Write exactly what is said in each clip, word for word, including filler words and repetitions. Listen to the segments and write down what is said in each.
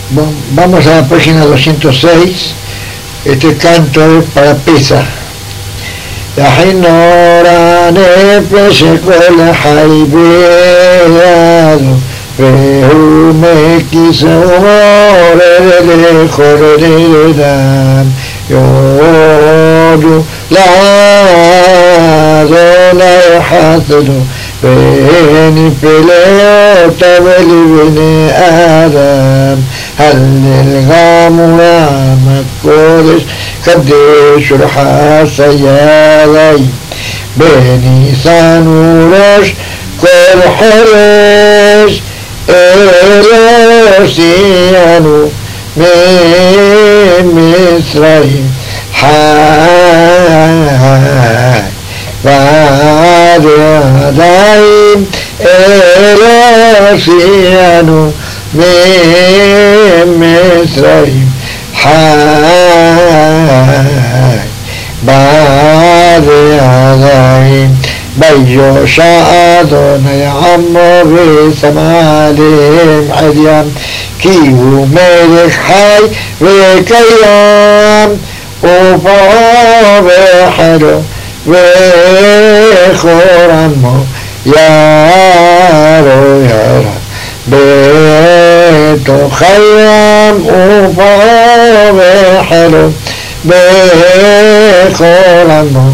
Bon, vamos a la página doscientos seis. Este canto es para Pesa. Yahinora nefesh kol haybeyado vehu mekis umore chorodam yodu la zola hasdu بين فليوت ولبن آدم هل الغامرة مكولش قديش الحاسيالي بني سانوروش كل حرش إلوسيانو من مصرين حاي وعدائم إلوسيانو من مصرين حاي بعد عدائم بيوشا أدوني عمو بسمالهم عديان كيو ملك حي وكيام وفاو بحلو وخورمو يارو يارا بيتو خيام وفاو بحلو بخورمو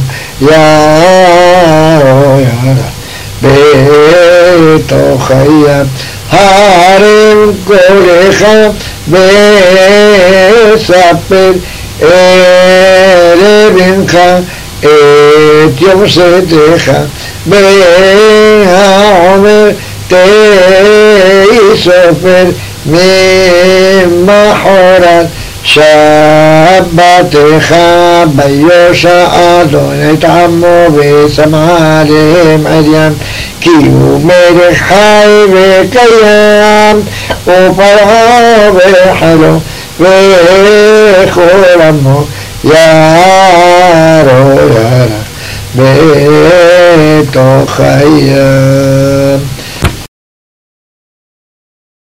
يارو يارا بيتو خيام هارم كوريخا بسابل إلبنخا اتيوم ستخا بعمر تيسفر مما حورات شابتخا بيوشا أدوني تعمو بسمالهم عديان كيو ملك حي بكيام وفرها بحلو بخورمو يارو يارا بيتو خيام.